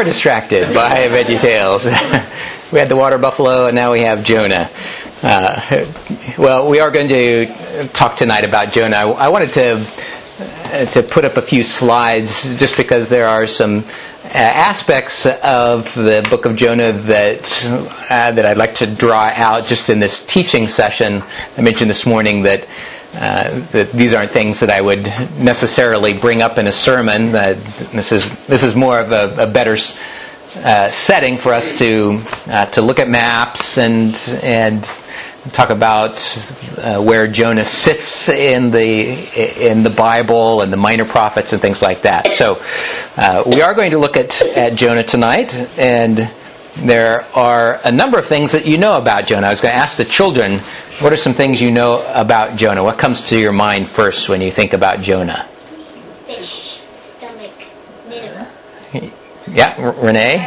more distracted by VeggieTales. We had the water buffalo, and now we have Jonah. Well, we are going to talk tonight about Jonah. I wanted to put up a few slides just because there are some aspects of the book of Jonah that I'd like to draw out just in this teaching session. I mentioned this morning that these aren't things that I would necessarily bring up in a sermon. This is more of a better setting for us to look at maps and talk about where Jonah sits in the Bible and the minor prophets and things like that. So we are going to look at Jonah tonight, and there are a number of things that you know about Jonah. I was going to ask the children, what are some things you know about Jonah? What comes to your mind first when you think about Jonah? Fish, stomach, Nineveh. Yeah, Renee?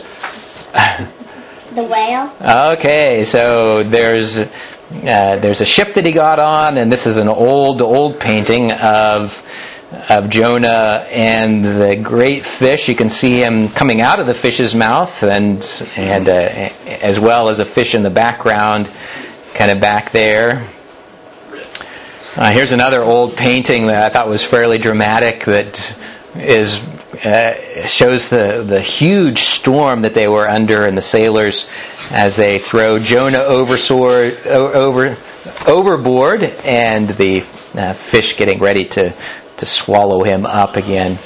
The whale. Okay, so there's a ship that he got on, and this is an old painting of Jonah and the great fish. You can see him coming out of the fish's mouth, and as well as a fish in the background, kind of back there. Here's another old painting that I thought was fairly dramatic. That shows the huge storm that they were under, and the sailors as they throw Jonah overboard, and the fish getting ready to swallow him up again.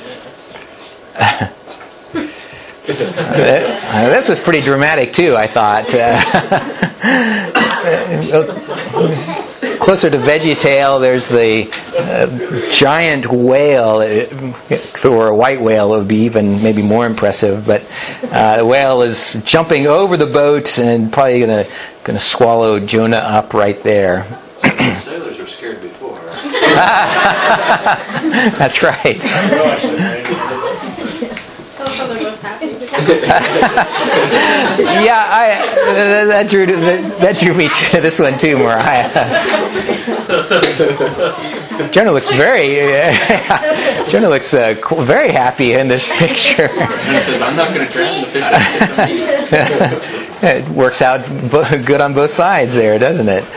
This was pretty dramatic too, I thought. Closer to VeggieTale, there's the giant whale. If it were a white whale, it would be even maybe more impressive. But the whale is jumping over the boat and probably going to swallow Jonah up right there. Sailors were scared before. That's right. Yeah, that drew me to this one too, Mariah. Jonah looks very happy in this picture. He says, "I'm not going to drown the fish." It works out good on both sides there, doesn't it?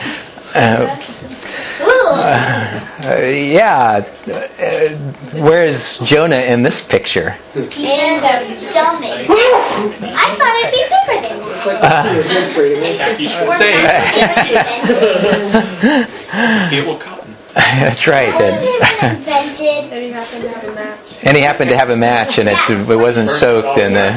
Where is Jonah in this picture? And the stomach. I thought it'd be bigger than It will cotton. That's right. And he happened to have a match, and it wasn't soaked in the.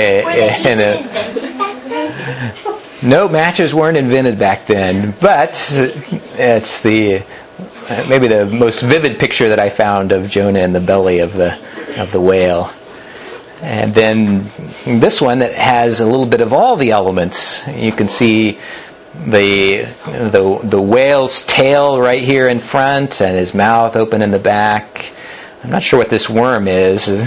No, matches weren't invented back then, but it's maybe the most vivid picture that I found of Jonah in the belly of the whale. And then this one that has a little bit of all the elements. You can see the whale's tail right here in front, and his mouth open in the back. I'm not sure what this worm is. The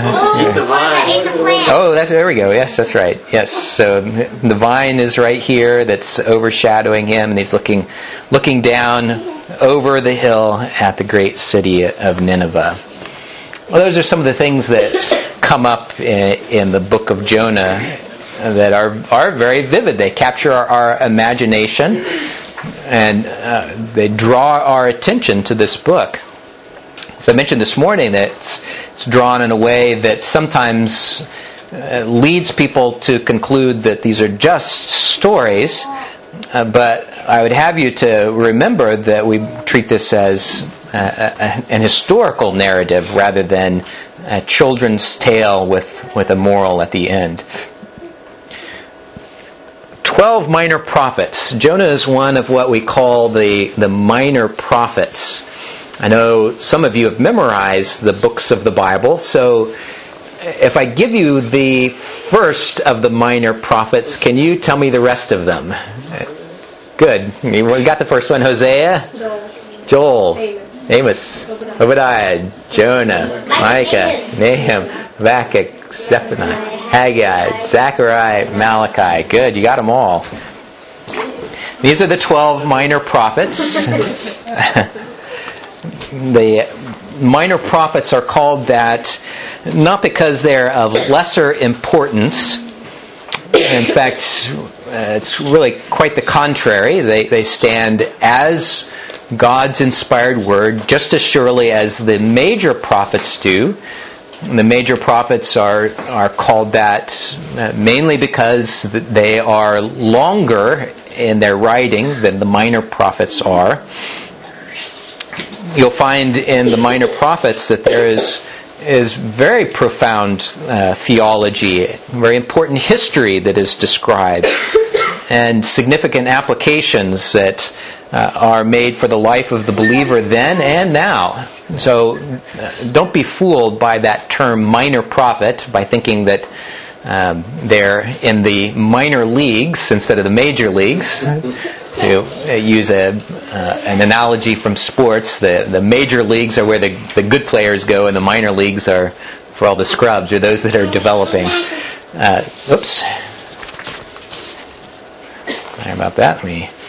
vine. Oh, there we go. Yes, that's right. Yes, so the vine is right here that's overshadowing him, and he's looking down over the hill at the great city of Nineveh. Well, those are some of the things that come up in the book of Jonah that are very vivid. They capture our imagination, and they draw our attention to this book. As I mentioned this morning, that it's drawn in a way that sometimes leads people to conclude that these are just stories, but I would have you to remember that we treat this as an historical narrative rather than a children's tale with a moral at the end. 12 minor prophets. Jonah is one of what we call the minor prophets. I know some of you have memorized the books of the Bible, so if I give you the first of the minor prophets, can you tell me the rest of them? Good. You got the first one, Hosea? Joel. Amos. Obadiah. Jonah. Micah. Nahum. Habakkuk. Zephaniah. Haggai. Zechariah. Malachi. Good, you got them all. These are the 12 minor prophets. minor prophets are called that not because they're of lesser importance. In fact, it's really quite the contrary. They stand as God's inspired word just as surely as the major prophets do. And the major prophets are called that mainly because they are longer in their writing than the minor prophets are. You'll find in the minor prophets that there is very profound theology, very important history that is described, and significant applications that are made for the life of the believer then and now. So don't be fooled by that term minor prophet by thinking that they're in the minor leagues instead of the major leagues. To use an analogy from sports, the major leagues are where the good players go, and the minor leagues are for all the scrubs, or those that are developing. Oops. Sorry about that.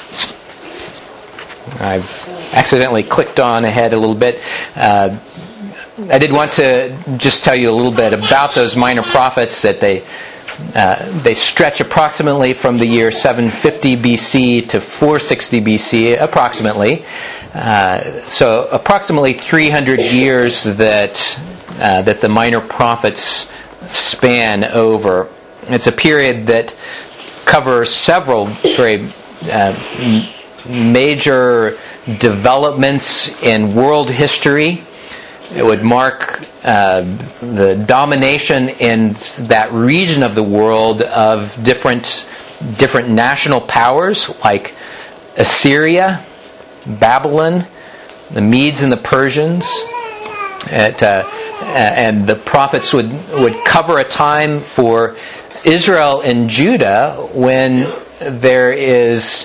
I've accidentally clicked on ahead a little bit. I did want to just tell you a little bit about those minor prophets, that they stretch approximately from the year 750 BC to 460 BC, approximately. So approximately 300 years that the minor prophets span over. It's a period that covers several very major developments in world history. It would mark the domination in that region of the world of different national powers like Assyria, Babylon, the Medes and the Persians. And the prophets would cover a time for Israel and Judah when there is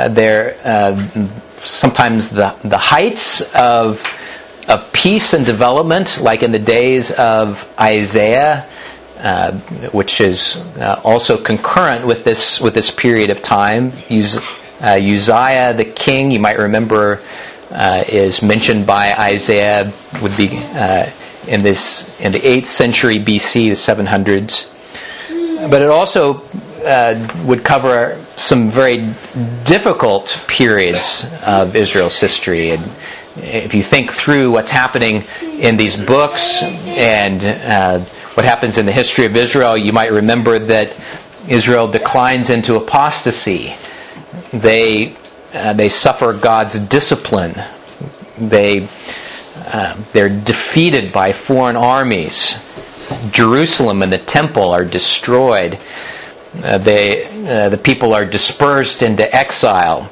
sometimes the heights of peace and development, like in the days of Isaiah, which is also concurrent with this period of time. Uzziah the king, you might remember, is mentioned by Isaiah, would be in the 8th century BC, the 700s. But it also would cover some very difficult periods of Israel's history. And if you think through what's happening in these books and what happens in the history of Israel, you might remember that Israel declines into apostasy. They suffer God's discipline. They're defeated by foreign armies. Jerusalem and the temple are destroyed. The people are dispersed into exile.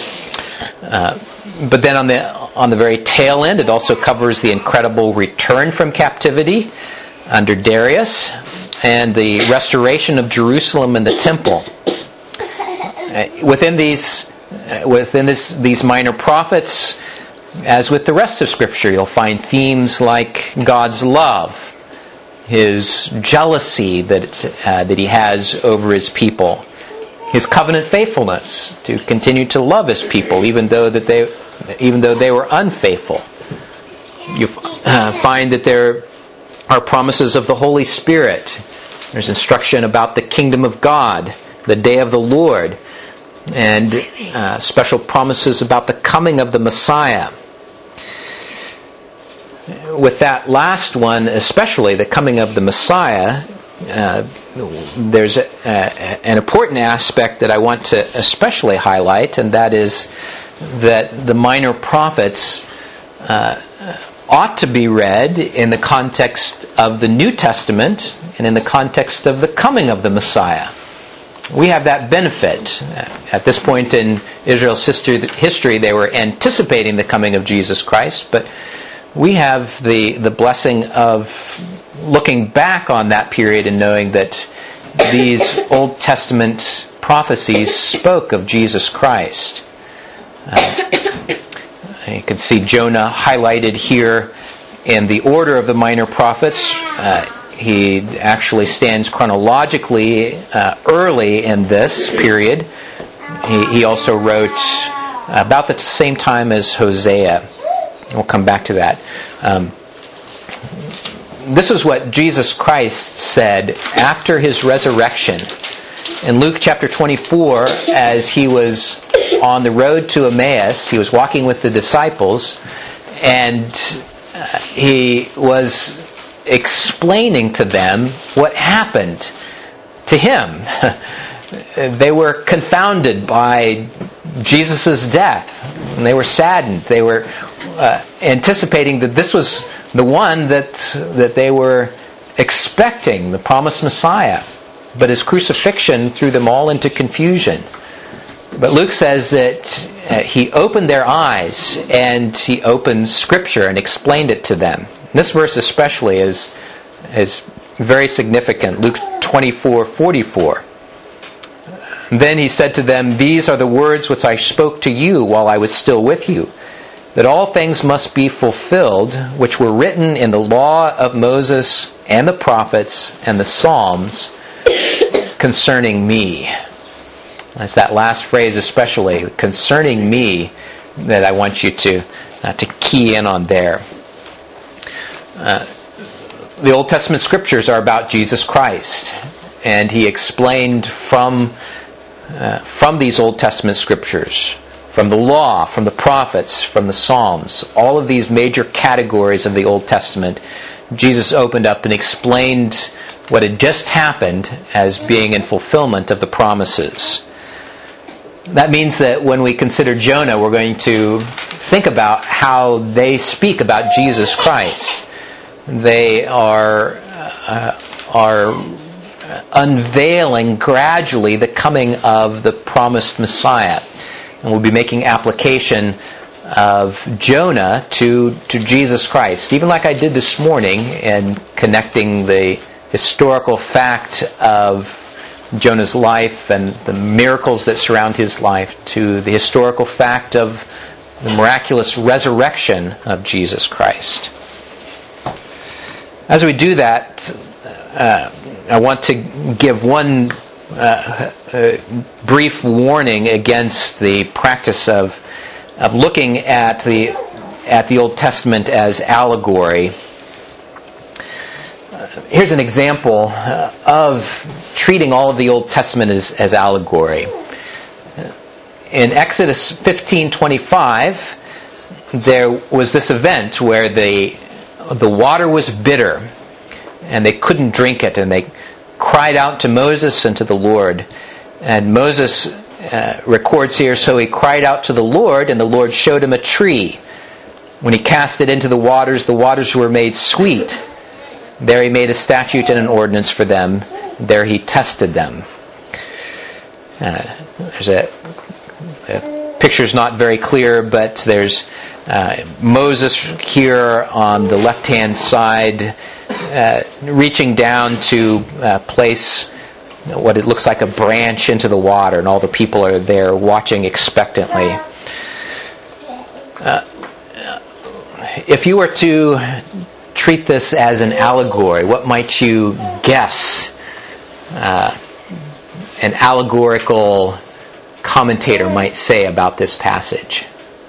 But then on the very tail end, it also covers the incredible return from captivity under Darius and the restoration of Jerusalem and the temple. Within these minor prophets, as with the rest of Scripture, you'll find themes like God's love, His jealousy that He has over His people, His covenant faithfulness to continue to love His people, even though they were unfaithful. You find that there are promises of the Holy Spirit. There's instruction about the kingdom of God, the day of the Lord, and special promises about the coming of the Messiah. With that last one, especially the coming of the Messiah, there's an important aspect that I want to especially highlight, and that is that the minor prophets ought to be read in the context of the New Testament and in the context of the coming of the Messiah. We have that benefit. At this point in Israel's history, they were anticipating the coming of Jesus Christ, but we have the blessing of looking back on that period and knowing that these Old Testament prophecies spoke of Jesus Christ. You can see Jonah highlighted here in the order of the minor prophets. He actually stands chronologically early in this period. He also wrote about the same time as Hosea. We'll come back to that. This is what Jesus Christ said after his resurrection. In Luke chapter 24, as he was on the road to Emmaus, he was walking with the disciples, and he was explaining to them what happened to him. They were confounded by Jesus' death, and they were saddened. They were anticipating that this was the one that they were expecting, the promised Messiah. But his crucifixion threw them all into confusion. But Luke says that he opened their eyes, and he opened Scripture and explained it to them. This verse especially is very significant. Luke 24:44. Then he said to them, "These are the words which I spoke to you while I was still with you, that all things must be fulfilled, which were written in the law of Moses and the prophets and the Psalms concerning me." That's that last phrase especially, concerning me, that I want you to key in on there. The Old Testament Scriptures are about Jesus Christ, and he explained from these Old Testament Scriptures, from the law, from the prophets, from the Psalms, all of these major categories of the Old Testament, Jesus opened up and explained what had just happened as being in fulfillment of the promises. That means that when we consider Jonah, we're going to think about how they speak about Jesus Christ. They are unveiling gradually the coming of the promised Messiah. And we'll be making application of Jonah to Jesus Christ, even like I did this morning in connecting the historical fact of Jonah's life and the miracles that surround his life to the historical fact of the miraculous resurrection of Jesus Christ. As we do that, I want to give one brief warning against the practice of looking at the Old Testament as allegory. Here's an example of treating all of the Old Testament as allegory. In Exodus 15:25, there was this event where the water was bitter, and they couldn't drink it, and they cried out to Moses and to the Lord. And Moses records here, so he cried out to the Lord, and the Lord showed him a tree. When he cast it into the waters were made sweet. There he made a statute and an ordinance for them. There he tested them. The picture's not very clear, but there's Moses here on the left-hand side, reaching down to place what it looks like a branch into the water, and all the people are there watching expectantly. If you were to treat this as an allegory, what might you guess an allegorical commentator might say about this passage?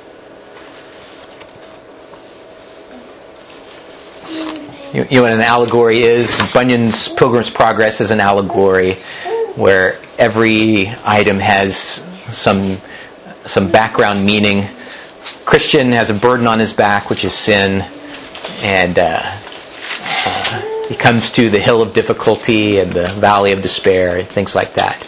You know what an allegory is? Bunyan's Pilgrim's Progress is an allegory where every item has some background meaning. Christian has a burden on his back, which is sin, and he comes to the hill of difficulty and the valley of despair and things like that.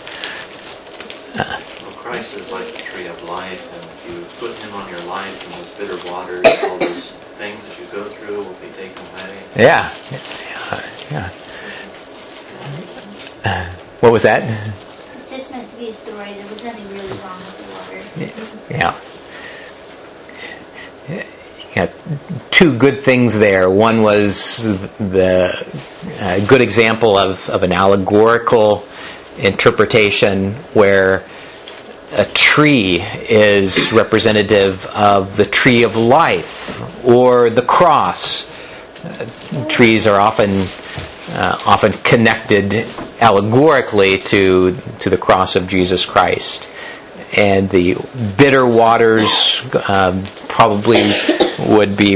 Christ is like the tree of life, and if you put him on your life in those bitter waters, all those things that you go through will be taken away. Yeah. What was that? It's just meant to be a story. There was nothing really wrong with the water. Yeah. Two good things there. One was the good example of an allegorical interpretation where a tree is representative of the tree of life or the cross. Trees are often connected allegorically to the cross of Jesus Christ. and the bitter waters probably would be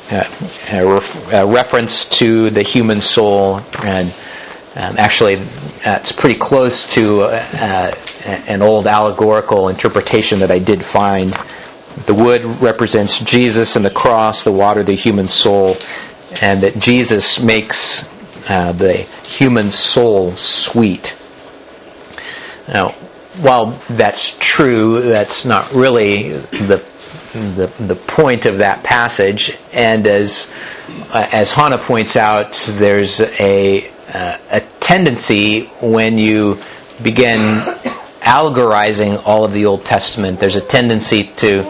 a reference to the human soul, and actually it's pretty close to an old allegorical interpretation that I did find. The wood represents Jesus and the cross, the water the human soul, and that Jesus makes the human soul sweet. Now, while that's true, that's not really the point of that passage. And as Hannah points out, there's a tendency when you begin allegorizing all of the Old Testament, there's a tendency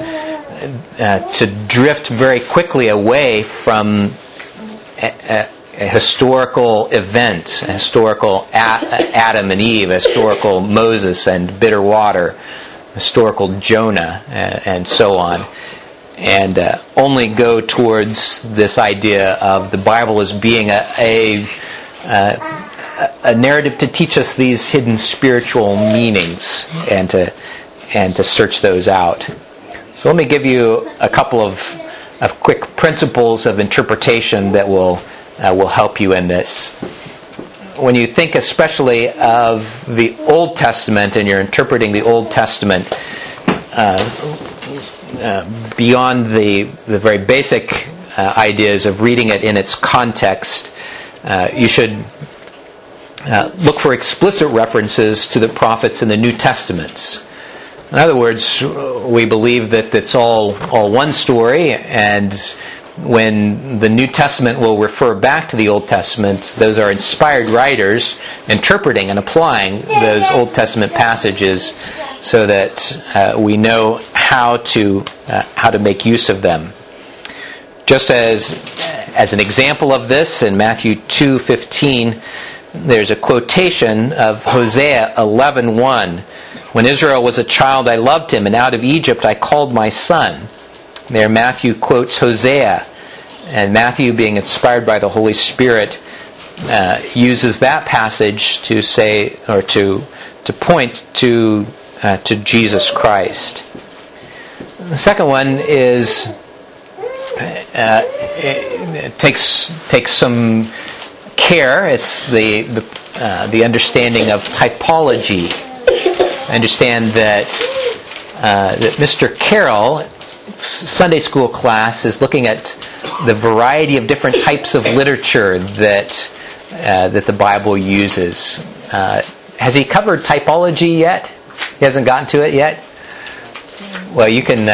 to drift very quickly away from a historical event, a historical Adam and Eve, a historical Moses and bitter water, historical Jonah, and so on, and only go towards this idea of the Bible as being a narrative to teach us these hidden spiritual meanings, and to search those out. So let me give you a couple of quick principles of interpretation that will help you in this. When you think especially of the Old Testament and you're interpreting the Old Testament beyond the very basic ideas of reading it in its context, you should look for explicit references to the prophets in the New Testaments. In other words, we believe that it's all one story, and when the New Testament will refer back to the Old Testament, those are inspired writers interpreting and applying those Old Testament passages so that we know how to make use of them. Just as an example of this, in Matthew 2:15, there's a quotation of Hosea 11:1. When Israel was a child, I loved him, and out of Egypt I called my son. There Matthew quotes Hosea, and Matthew, being inspired by the Holy Spirit, uses that passage to say, or to point to Jesus Christ. The second one is it takes some care. It's the understanding of typology. I understand that Mr. Carroll, Sunday school class, is looking at the variety of different types of literature that the Bible uses. Has he covered typology yet? He hasn't gotten to it yet? Well, you can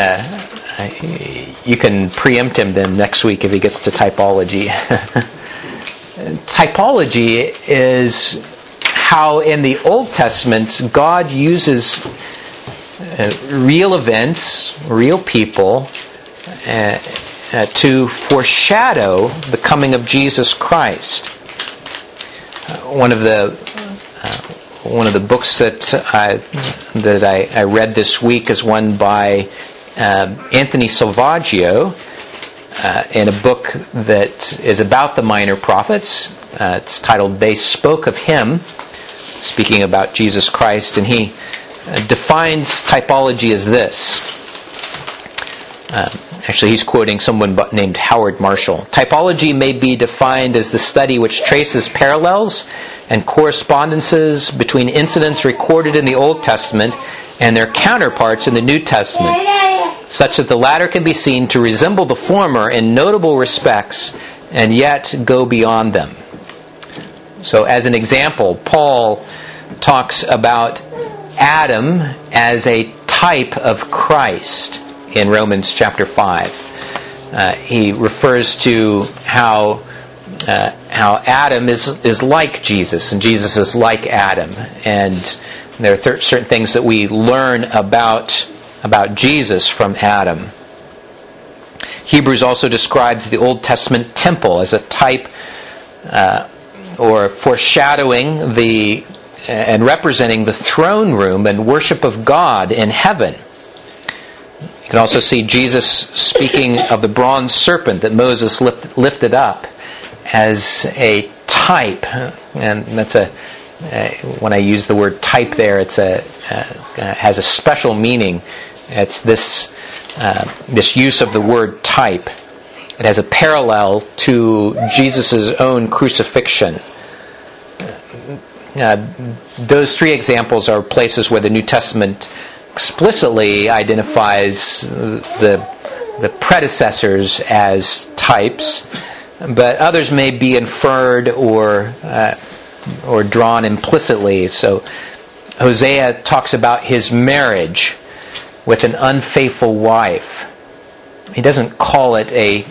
preempt him then next week if he gets to typology. Typology is how in the Old Testament God uses real events, real people, to foreshadow the coming of Jesus Christ. One of the books that I read this week is one by Anthony Salvaggio, in a book that is about the minor prophets. It's titled "They Spoke of Him," speaking about Jesus Christ, and he defines typology as this. Actually, he's quoting someone named Howard Marshall. Typology may be defined as the study which traces parallels and correspondences between incidents recorded in the Old Testament and their counterparts in the New Testament, such that the latter can be seen to resemble the former in notable respects and yet go beyond them. So as an example, Paul talks about Adam as a type of Christ in Romans chapter 5. He refers to how Adam is like Jesus, and Jesus is like Adam. And there are certain things that we learn about Jesus from Adam. Hebrews also describes the Old Testament temple as a type or foreshadowing and representing the throne room and worship of God in heaven. You can also see Jesus speaking of the bronze serpent that Moses lifted up as a type, and that's when I use the word type there, it's has a special meaning. It's this use of the word type. It has a parallel to Jesus' own crucifixion. Those three examples are places where the New Testament explicitly identifies the predecessors as types, but others may be inferred or drawn implicitly. So Hosea talks about his marriage with an unfaithful wife. He doesn't call it a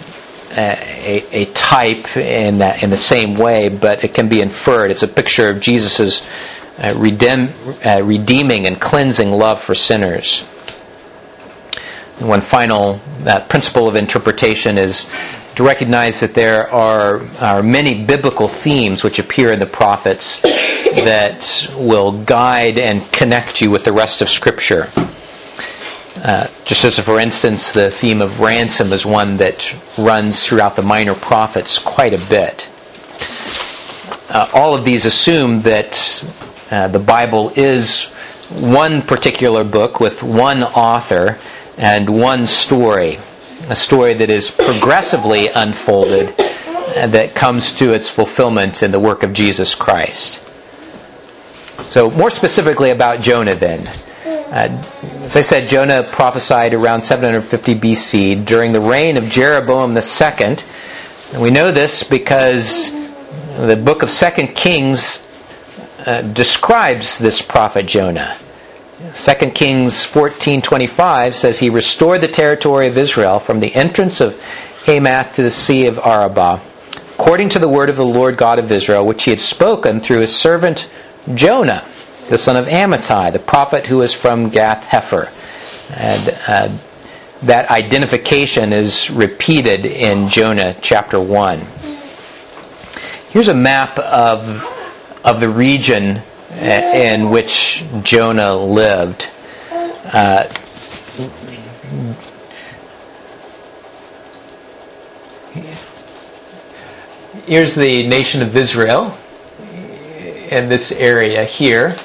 type in the same way, but it can be inferred. It's a picture of Jesus' redeeming and cleansing love for sinners. And one final principle of interpretation is to recognize that there are many biblical themes which appear in the prophets that will guide and connect you with the rest of Scripture. Just as, for instance, the theme of ransom is one that runs throughout the minor prophets quite a bit. All of these assume that the Bible is one particular book with one author and one story, a story that is progressively unfolded and that comes to its fulfillment in the work of Jesus Christ. So more specifically about Jonah then. As I said, Jonah prophesied around 750 BC during the reign of Jeroboam II. And we know this because the book of 2 Kings describes this prophet Jonah. 2 Kings 14:25 says, "He restored the territory of Israel from the entrance of Hamath to the Sea of Arabah, according to the word of the Lord God of Israel, which he had spoken through his servant Jonah, the son of Amittai, the prophet who is from Gath-Hepher." And that identification is repeated in Jonah chapter 1. Here's a map of the region in which Jonah lived. Here's the nation of Israel in this area here.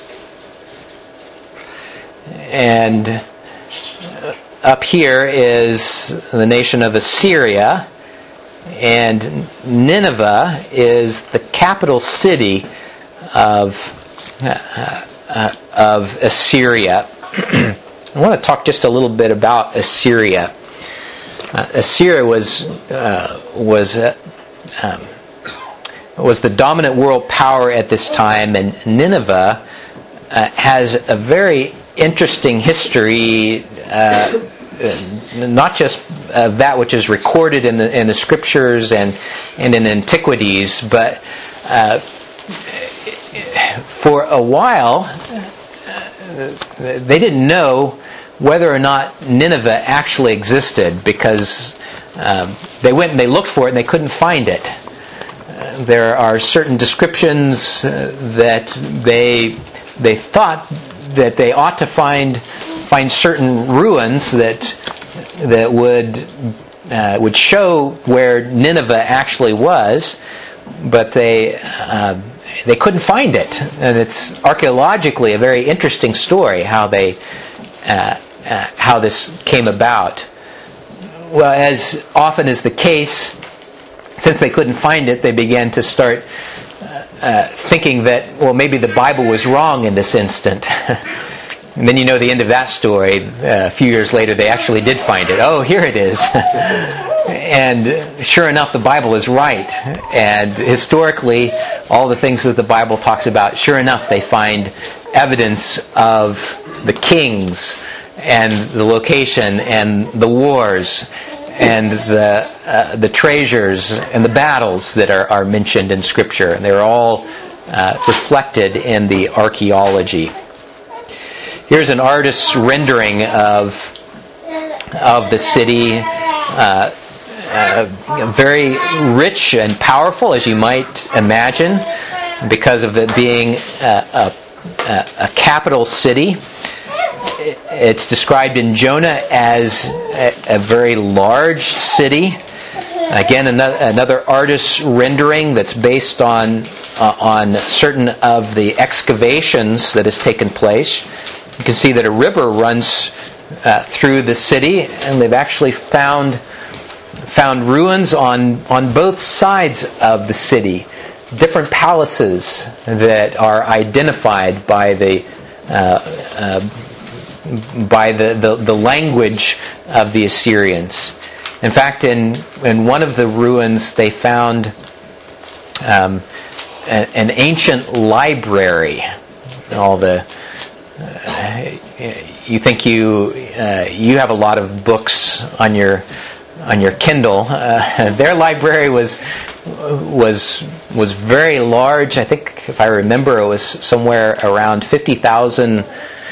And up here is the nation of Assyria, and Nineveh is the capital city of Assyria. I want to talk just a little bit about Assyria. Assyria was the dominant world power at this time, and Nineveh has a very interesting history, not just that which is recorded in the scriptures and in antiquities, but for a while they didn't know whether or not Nineveh actually existed, because they went and they looked for it and they couldn't find it. There are certain descriptions that they thought that they ought to find certain ruins that would show where Nineveh actually was, but they couldn't find it. And it's archaeologically a very interesting story how this came about. Well, as often is the case, since they couldn't find it, they began to start thinking that, well, maybe the Bible was wrong in this instant. And then you know the end of that story. A few years later, they actually did find it. Oh, here it is. And sure enough, the Bible is right. And historically, all the things that the Bible talks about, sure enough, they find evidence of the kings and the location and the wars and the treasures and the battles that are mentioned in Scripture. And they're all reflected in the archaeology. Here's an artist's rendering of the city, very rich and powerful, as you might imagine, because of it being a capital city. It's described in Jonah as a very large city. Again, another artist's rendering that's based on on certain of the excavations that has taken place. You can see that a river runs through the city, and they've actually found ruins on both sides of the city. Different palaces that are identified by the language of the Assyrians. In fact, in one of the ruins, they found an ancient library. You think you have a lot of books on your Kindle. Their library was very large. I think, if I remember, it was somewhere around 50,000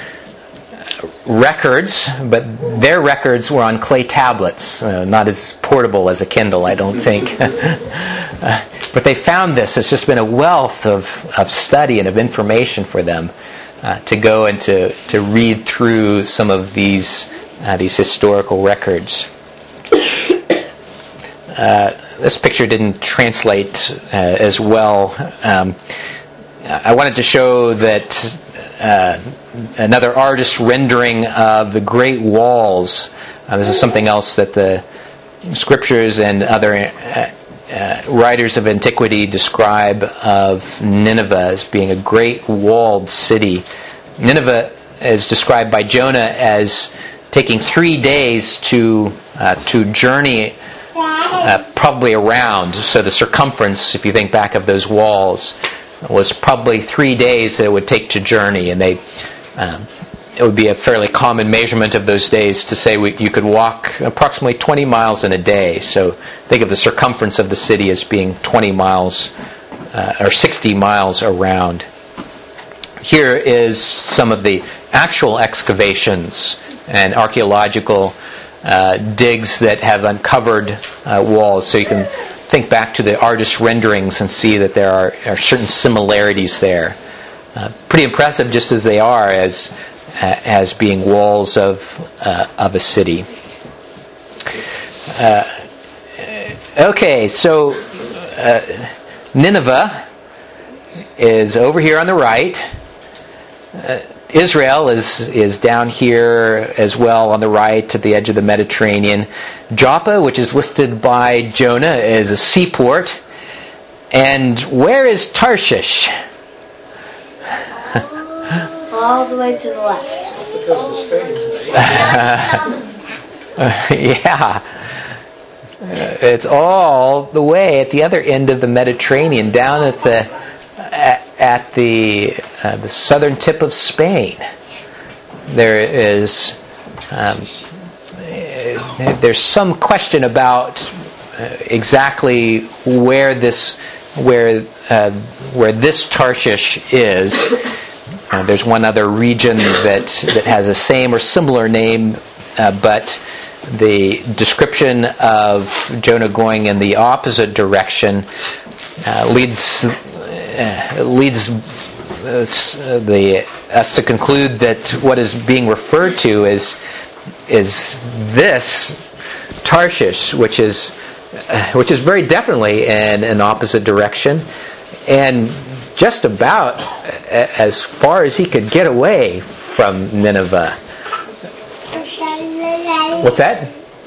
records, but their records were on clay tablets, not as portable as a Kindle, I don't think. But they found this. It's just been a wealth of study and of information for them to go and to read through some of these historical records. This picture didn't translate as well. I wanted to show that another artist's rendering of the Great Walls. This is something else that the scriptures and other writers of antiquity describe of Nineveh as being a great walled city. Nineveh is described by Jonah as taking 3 days to journey probably around. So the circumference, if you think back of those walls, was probably 3 days that it would take to journey, and it would be a fairly common measurement of those days to say you could walk approximately 20 miles in a day. So think of the circumference of the city as being 20 miles or 60 miles around. Here is some of the actual excavations and archaeological digs that have uncovered walls. So you can think back to the artist's renderings and see that there are certain similarities there. Pretty impressive, just as they are as being walls of a city. Okay, so Nineveh is over here on the right. Israel is down here as well on the right at the edge of the Mediterranean. Joppa, which is listed by Jonah, is a seaport. And where is Tarshish? All the way to the left. Yeah. It's all the way at the other end of the Mediterranean, down at the southern tip of Spain. There's some question about exactly where this Tarshish is. There's one other region that has a same or similar name, but the description of Jonah going in the opposite direction leads us to conclude that what is being referred to is this Tarshish, which is very definitely in an opposite direction, and just about as far as he could get away from Nineveh. What's that?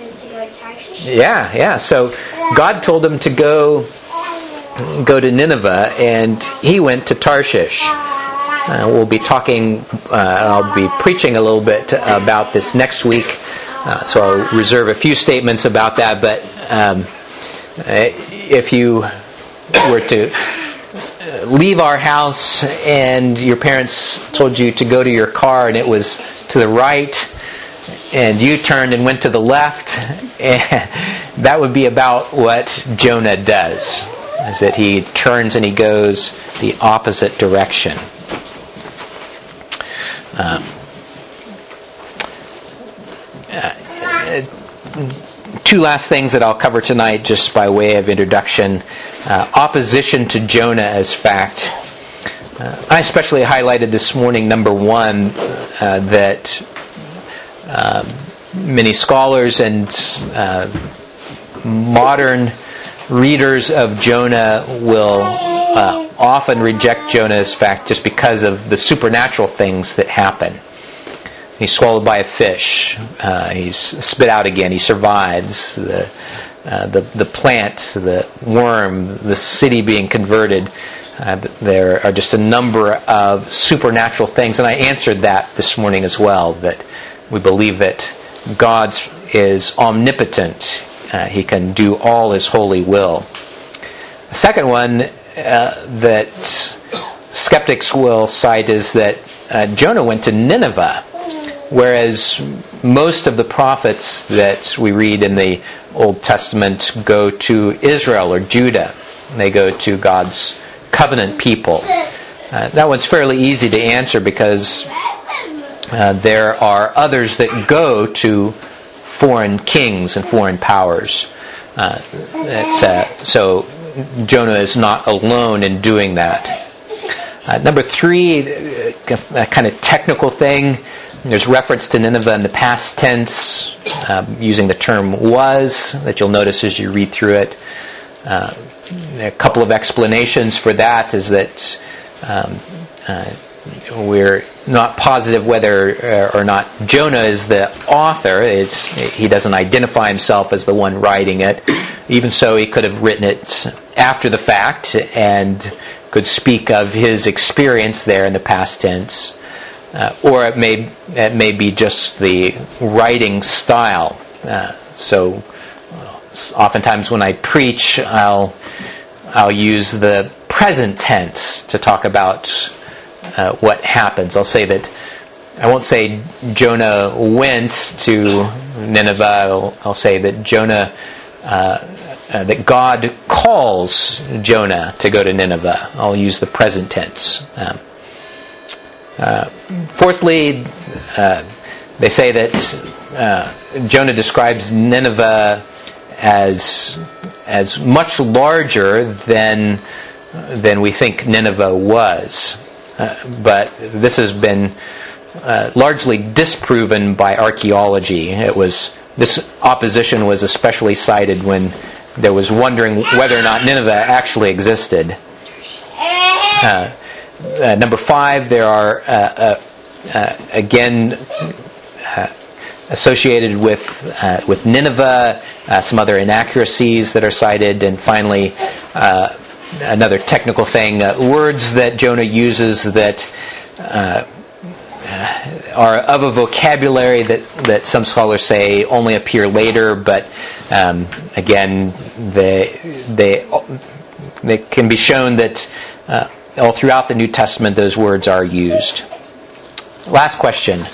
Yeah. So God told him to go to Nineveh, and he went to Tarshish. We'll be talking, I'll be preaching a little bit about this next week, so I'll reserve a few statements about that, but if you were to leave our house and your parents told you to go to your car and it was to the right, and you turned and went to the left, and that would be about what Jonah does, is that he turns and he goes the opposite direction. Two last things that I'll cover tonight just by way of introduction. Opposition to Jonah as fact. I especially highlighted this morning, number one, that many scholars and modern readers of Jonah will often reject Jonah's fact just because of the supernatural things that happen. He's swallowed by a fish. He's spit out again. He survives. The plant, the worm, the city being converted. There are just a number of supernatural things, and I answered that this morning as well, that we believe that God is omnipotent. He can do all His holy will. The second one that skeptics will cite is that Jonah went to Nineveh, whereas most of the prophets that we read in the Old Testament go to Israel or Judah. They go to God's covenant people. That one's fairly easy to answer because there are others that go to foreign kings and foreign powers. So Jonah is not alone in doing that. Number 3, a kind of technical thing. There's reference to Nineveh in the past tense, using the term was, that you'll notice as you read through it. A couple of explanations for that is that we're not positive whether or not Jonah is the author. He doesn't identify himself as the one writing it. Even so, he could have written it after the fact and could speak of his experience there in the past tense. Or it may be just the writing style. So oftentimes when I preach, I'll use the present tense to talk about what happens. I'll say that I won't say Jonah went to Nineveh. I'll say that Jonah, that God calls Jonah to go to Nineveh. I'll use the present tense. Fourthly, they say that Jonah describes Nineveh as much larger than we think Nineveh was. But this has been largely disproven by archaeology. This opposition was especially cited when there was wondering whether or not Nineveh actually existed. Number 5, there are again associated with Nineveh some other inaccuracies that are cited, and finally another technical thing, words that Jonah uses that are of a vocabulary that some scholars say only appear later, but again they can be shown that all throughout the New Testament those words are used. Last question.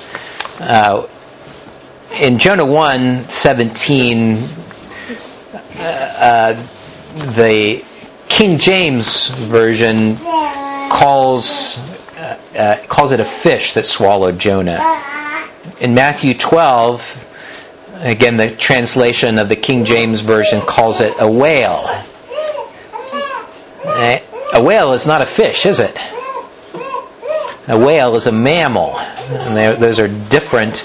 In Jonah 1:17, the King James Version calls it a fish that swallowed Jonah. In Matthew 12, again the translation of the King James Version calls it a whale. A whale is not a fish, is it? A whale is a mammal. And those are different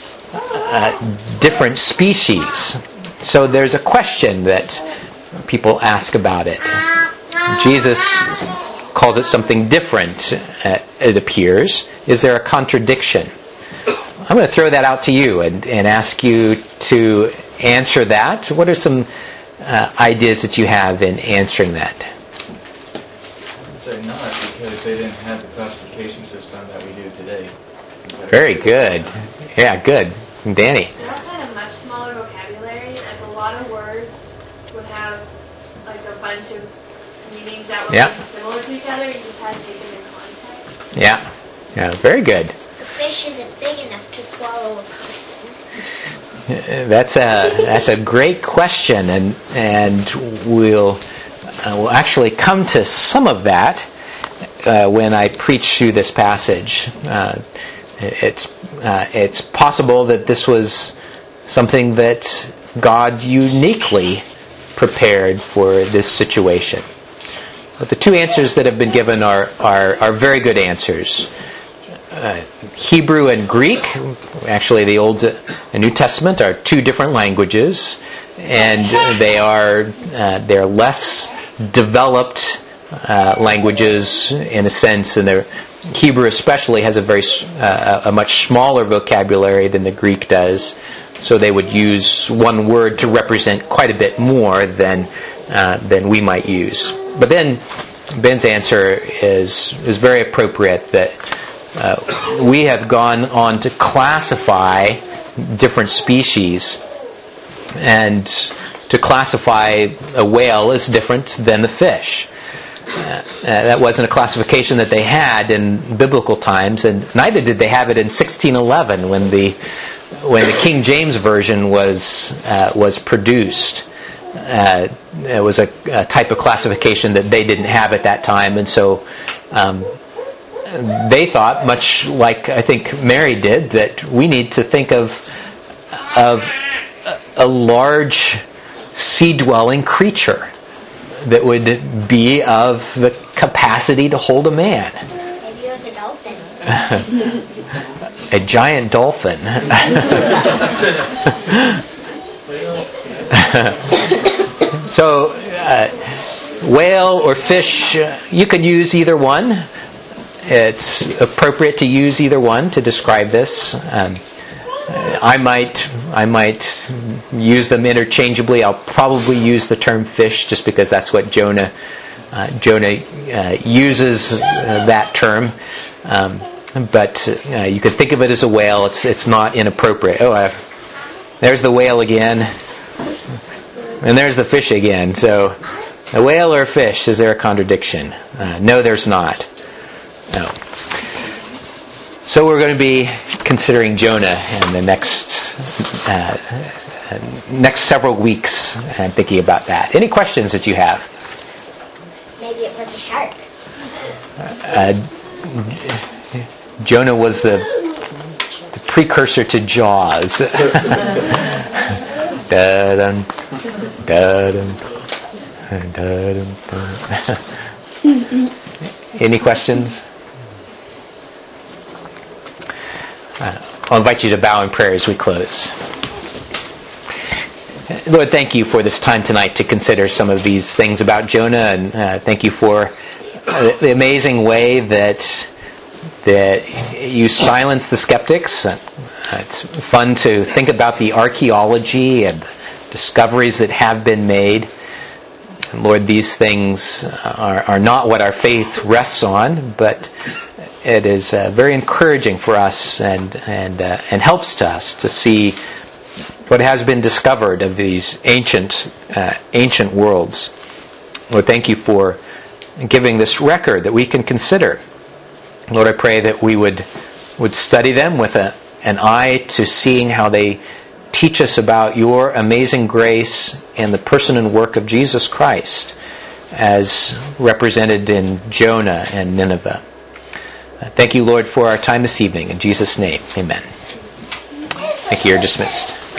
species. So there's a question that people ask about it. Jesus calls it something different, it appears. Is there a contradiction? I'm going to throw that out to you and ask you to answer that. What are some ideas that you have in answering that? Say not, because they didn't have the classification system that we do today. Very good. Yeah, good. Danny? They also had a much smaller vocabulary. Like a lot of words would have like a bunch of meanings that were like, similar to each other. You just had to take them in context. Yeah, very good. A fish isn't big enough to swallow a person. That's a great question, and we'll actually come to some of that when I preach through this passage. It's possible that this was something that God uniquely prepared for this situation. But the two answers that have been given are very good answers. Hebrew and Greek, actually the Old and New Testament are two different languages, and they're less developed languages in a sense, and the Hebrew especially has a much smaller vocabulary than the Greek does. So they would use one word to represent quite a bit more than we might use. But then Ben's answer is very appropriate, that we have gone on to classify different species, and to classify a whale is different than the fish. That wasn't a classification that they had in biblical times, and neither did they have it in 1611 when the King James Version was produced. It was a type of classification that they didn't have at that time, and so they thought, much like I think Mary did, that we need to think of a large sea-dwelling creature that would be of the capacity to hold a man. Maybe it was a dolphin. A giant dolphin. So, whale or fish, you can use either one. It's appropriate to use either one to describe this. I might use them interchangeably. I'll probably use the term fish just because that's what Jonah uses that term. But you could think of it as a whale. It's not inappropriate. There's the whale again, and there's the fish again. So, a whale or a fish? Is there a contradiction? No, there's not. No. So we're going to be considering Jonah in the next several weeks and thinking about that. Any questions that you have? Maybe it was a shark. Jonah was the precursor to Jaws. Da-dum, da-dum, da-dum. Any questions? I'll invite you to bow in prayer as we close. Lord, thank you for this time tonight to consider some of these things about Jonah, and thank you for the amazing way that you silence the skeptics. It's fun to think about the archaeology and discoveries that have been made. And Lord, these things are not what our faith rests on, but it is very encouraging for us and helps to us to see what has been discovered of these ancient worlds. Lord, thank you for giving this record that we can consider. Lord, I pray that we would study them with an eye to seeing how they teach us about your amazing grace and the person and work of Jesus Christ as represented in Jonah and Nineveh. Thank you, Lord, for our time this evening. In Jesus' name, amen. Thank you. You're dismissed.